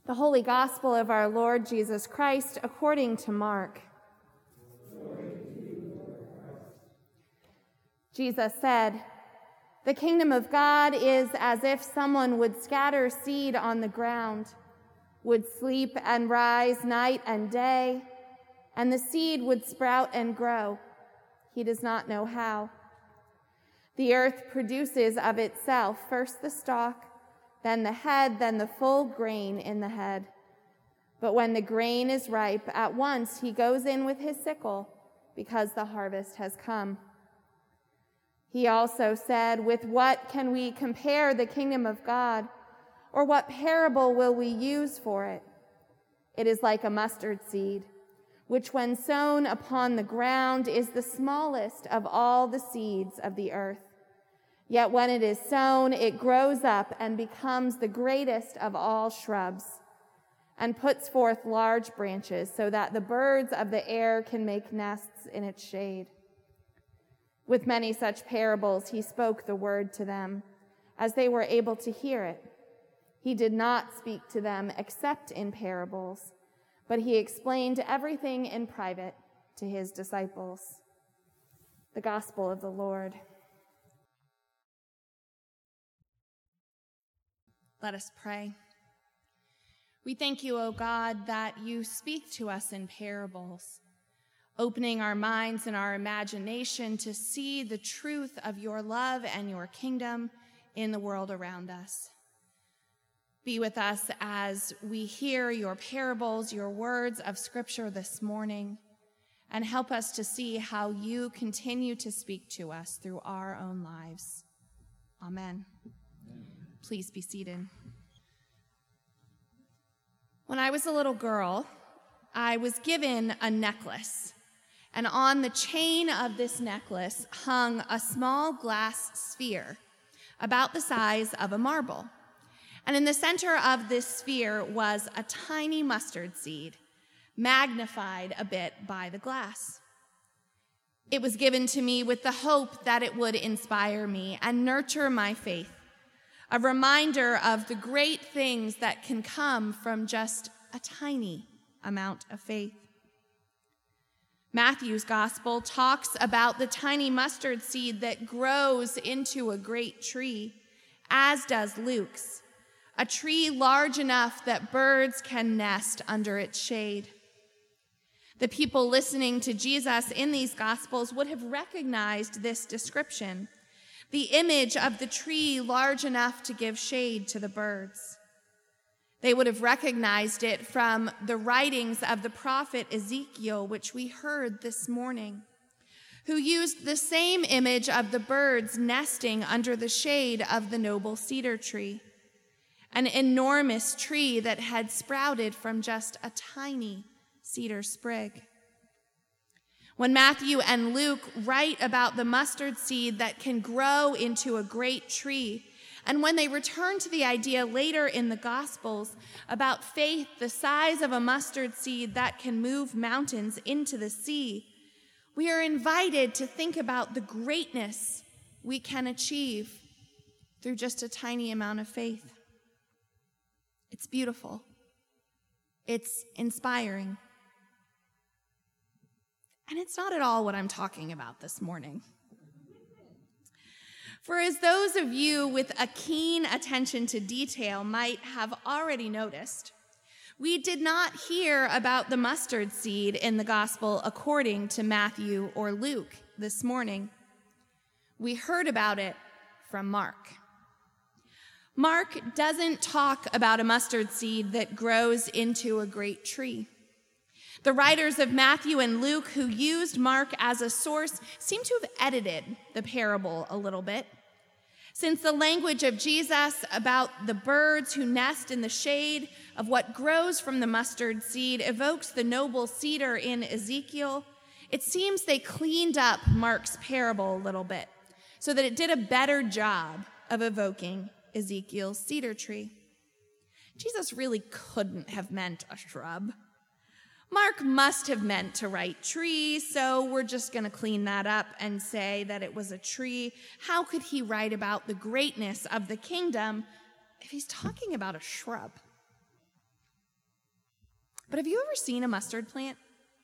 The Holy Gospel of our Lord Jesus Christ according to Mark. Jesus said, "The kingdom of God is as if someone would scatter seed on the ground, would sleep and rise night and day, and the seed would sprout and grow. He does not know how. The earth produces of itself first the stalk, then the head, then the full grain in the head. But when the grain is ripe, at once he goes in with his sickle, because the harvest has come." He also said, "With what can we compare the kingdom of God? Or what parable will we use for it? It is like a mustard seed, which when sown upon the ground is the smallest of all the seeds of the earth. Yet when it is sown, it grows up and becomes the greatest of all shrubs, and puts forth large branches so that the birds of the air can make nests in its shade." With many such parables, he spoke the word to them, as they were able to hear it. He did not speak to them except in parables, but he explained everything in private to his disciples. The Gospel of the Lord. Let us pray. We thank you, O God, that you speak to us in parables, opening our minds and our imagination to see the truth of your love and your kingdom in the world around us. Be with us as we hear your parables, your words of Scripture this morning, and help us to see how you continue to speak to us through our own lives. Amen. Please be seated. When I was a little girl, I was given a necklace, and on the chain of this necklace hung a small glass sphere about the size of a marble. And in the center of this sphere was a tiny mustard seed, magnified a bit by the glass. It was given to me with the hope that it would inspire me and nurture my faith, a reminder of the great things that can come from just a tiny amount of faith. Matthew's gospel talks about the tiny mustard seed that grows into a great tree, as does Luke's, a tree large enough that birds can nest under its shade. The people listening to Jesus in these gospels would have recognized this description, the image of the tree large enough to give shade to the birds. They would have recognized it from the writings of the prophet Ezekiel, which we heard this morning, who used the same image of the birds nesting under the shade of the noble cedar tree, an enormous tree that had sprouted from just a tiny cedar sprig. When Matthew and Luke write about the mustard seed that can grow into a great tree, and when they return to the idea later in the Gospels about faith the size of a mustard seed that can move mountains into the sea, we are invited to think about the greatness we can achieve through just a tiny amount of faith. It's beautiful. It's inspiring. And it's not at all what I'm talking about this morning. For as those of you with a keen attention to detail might have already noticed, we did not hear about the mustard seed in the gospel according to Matthew or Luke this morning. We heard about it from Mark. Mark doesn't talk about a mustard seed that grows into a great tree. The writers of Matthew and Luke who used Mark as a source seem to have edited the parable a little bit, since the language of Jesus about the birds who nest in the shade of what grows from the mustard seed evokes the noble cedar in Ezekiel. It seems they cleaned up Mark's parable a little bit so that it did a better job of evoking Ezekiel's cedar tree. Jesus really couldn't have meant a shrub. Mark must have meant to write tree, so we're just going to clean that up and say that it was a tree. How could he write about the greatness of the kingdom if he's talking about a shrub? But have you ever seen a mustard plant?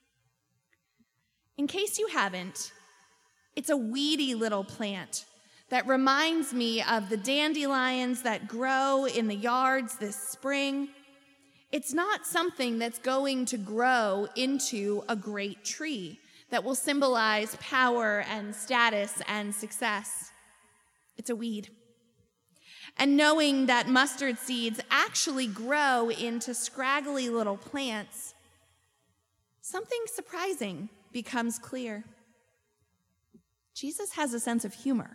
In case you haven't, it's a weedy little plant that reminds me of the dandelions that grow in the yards this spring. It's not something that's going to grow into a great tree that will symbolize power and status and success. It's a weed. And knowing that mustard seeds actually grow into scraggly little plants, something surprising becomes clear. Jesus has a sense of humor.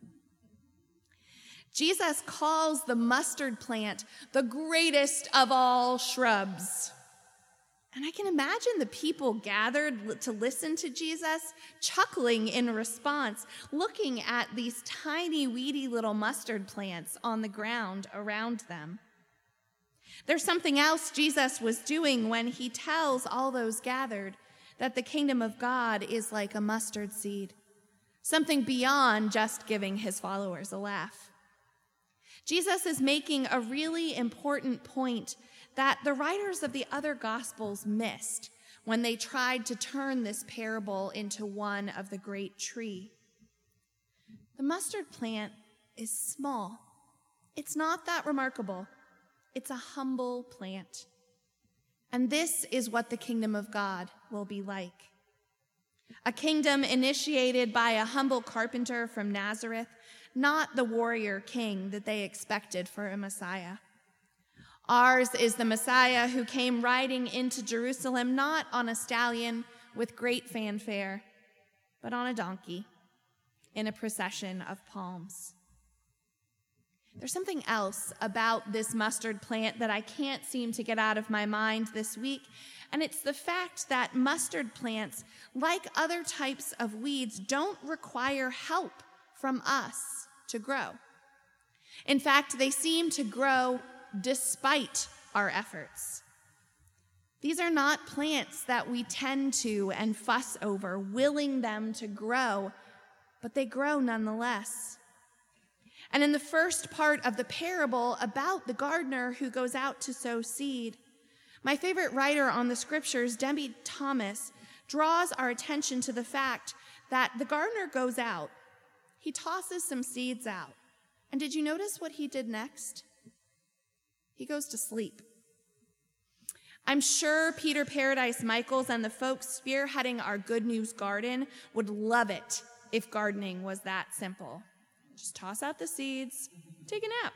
Jesus calls the mustard plant the greatest of all shrubs. And I can imagine the people gathered to listen to Jesus chuckling in response, looking at these tiny, weedy little mustard plants on the ground around them. There's something else Jesus was doing when he tells all those gathered that the kingdom of God is like a mustard seed, something beyond just giving his followers a laugh. Jesus is making a really important point that the writers of the other Gospels missed when they tried to turn this parable into one of the great tree. The mustard plant is small. It's not that remarkable. It's a humble plant. And this is what the kingdom of God will be like. A kingdom initiated by a humble carpenter from Nazareth, not the warrior king that they expected for a Messiah. Ours is the Messiah who came riding into Jerusalem not on a stallion with great fanfare, but on a donkey in a procession of palms. There's something else about this mustard plant that I can't seem to get out of my mind this week, and it's the fact that mustard plants, like other types of weeds, don't require help from us to grow. In fact, they seem to grow despite our efforts. These are not plants that we tend to and fuss over, willing them to grow, but they grow nonetheless. And in the first part of the parable about the gardener who goes out to sow seed, my favorite writer on the scriptures, Debbie Thomas, draws our attention to the fact that the gardener goes out, he tosses some seeds out, and did you notice what he did next? He goes to sleep. I'm sure Peter Paradise Michaels and the folks spearheading our Good News Garden would love it if gardening was that simple. Just toss out the seeds, take a nap.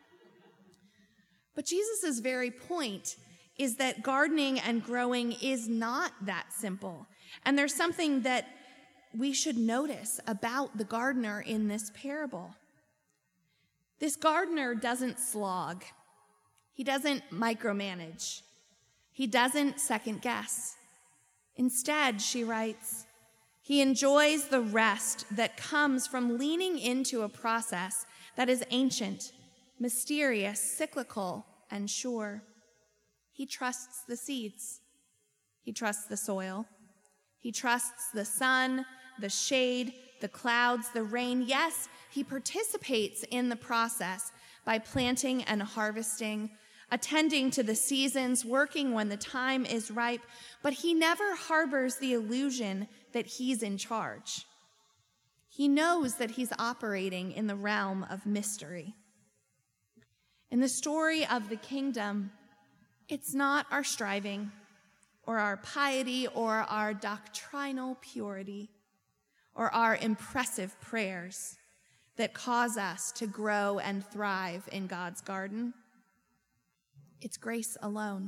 But Jesus' very point is that gardening and growing is not that simple. And there's something that we should notice about the gardener in this parable. This gardener doesn't slog. He doesn't micromanage. He doesn't second guess. Instead, she writes, he enjoys the rest that comes from leaning into a process that is ancient, mysterious, cyclical, and sure. He trusts the seeds. He trusts the soil. He trusts the sun, the shade, the clouds, the rain. Yes, he participates in the process by planting and harvesting, attending to the seasons, working when the time is ripe, but he never harbors the illusion that he's in charge. He knows that he's operating in the realm of mystery. In the story of the kingdom, it's not our striving or our piety or our doctrinal purity or our impressive prayers that cause us to grow and thrive in God's garden. It's grace alone.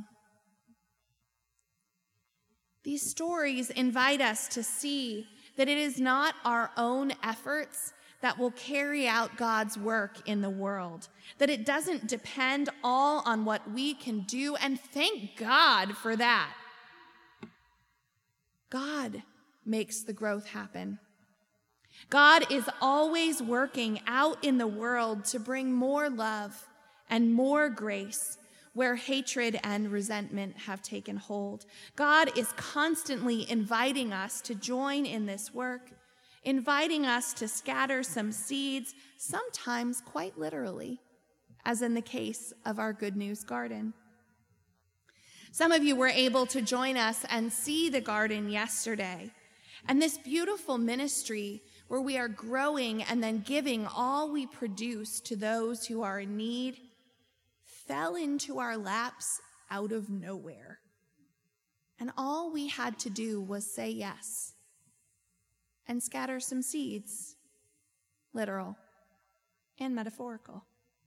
These stories invite us to see that it is not our own efforts that will carry out God's work in the world, that it doesn't depend all on what we can do, and thank God for that. God makes the growth happen. God is always working out in the world to bring more love and more grace where hatred and resentment have taken hold. God is constantly inviting us to join in this work, inviting us to scatter some seeds, sometimes quite literally, as in the case of our Good News Garden. Some of you were able to join us and see the garden yesterday. And this beautiful ministry where we are growing and then giving all we produce to those who are in need fell into our laps out of nowhere. And all we had to do was say yes and scatter some seeds, literal and metaphorical.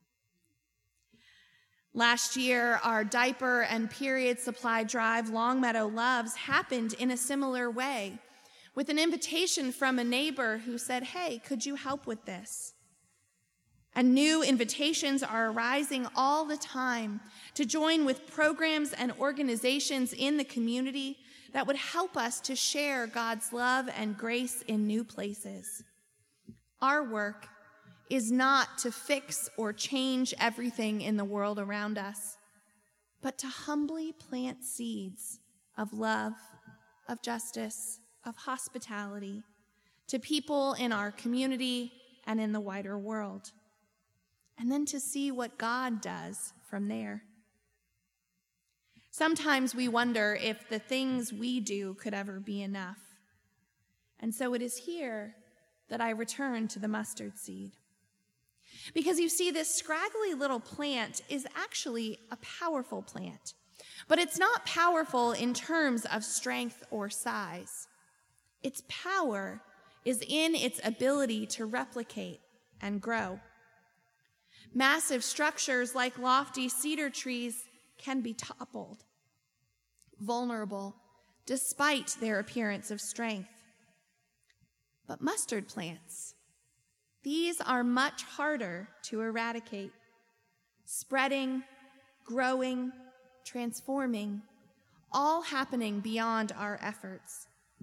Last year, our diaper and period supply drive, Longmeadow Loves, happened in a similar way, with an invitation from a neighbor who said, "Hey, could you help with this?" And new invitations are arising all the time to join with programs and organizations in the community that would help us to share God's love and grace in new places. Our work is not to fix or change everything in the world around us, but to humbly plant seeds of love, of justice, of hospitality to people in our community and in the wider world, and then to see what God does from there. Sometimes we wonder if the things we do could ever be enough. And so it is here that I return to the mustard seed. Because you see, this scraggly little plant is actually a powerful plant, but it's not powerful in terms of strength or size. Its power is in its ability to replicate and grow. Massive structures like lofty cedar trees can be toppled, vulnerable, despite their appearance of strength. But mustard plants, these are much harder to eradicate, spreading, growing, transforming, all happening beyond our efforts.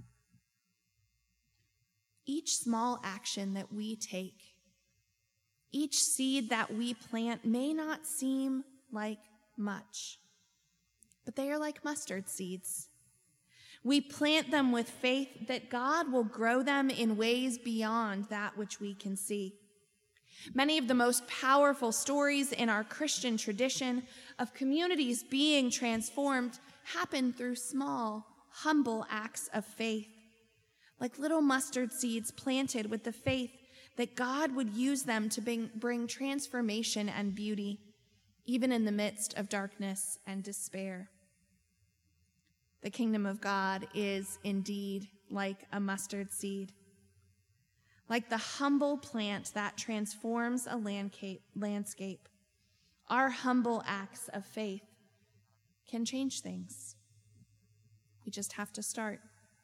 Each small action that we take, each seed that we plant may not seem like much, but they are like mustard seeds. We plant them with faith that God will grow them in ways beyond that which we can see. Many of the most powerful stories in our Christian tradition of communities being transformed happen through small, humble acts of faith, like little mustard seeds planted with the faith that God would use them to bring transformation and beauty, even in the midst of darkness and despair. The kingdom of God is indeed like a mustard seed, like the humble plant that transforms a landscape. Our humble acts of faith can change things. We just have to start.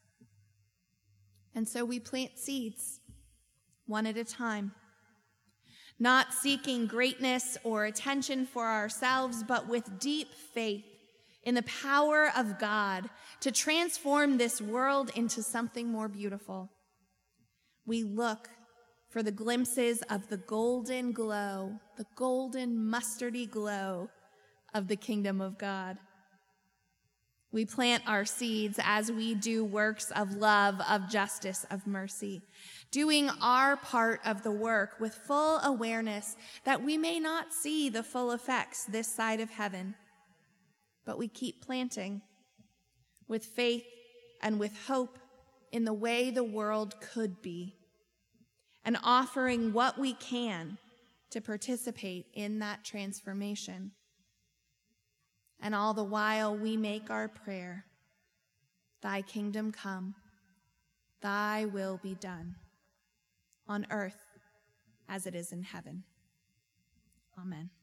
And so we plant seeds, one at a time, not seeking greatness or attention for ourselves, but with deep faith in the power of God to transform this world into something more beautiful. We look for the glimpses of the golden glow, the golden mustardy glow of the kingdom of God. We plant our seeds as we do works of love, of justice, of mercy, doing our part of the work with full awareness that we may not see the full effects this side of heaven, but we keep planting with faith and with hope in the way the world could be, and offering what we can to participate in that transformation. And all the while we make our prayer, "Thy kingdom come, thy will be done, on earth as it is in heaven." Amen.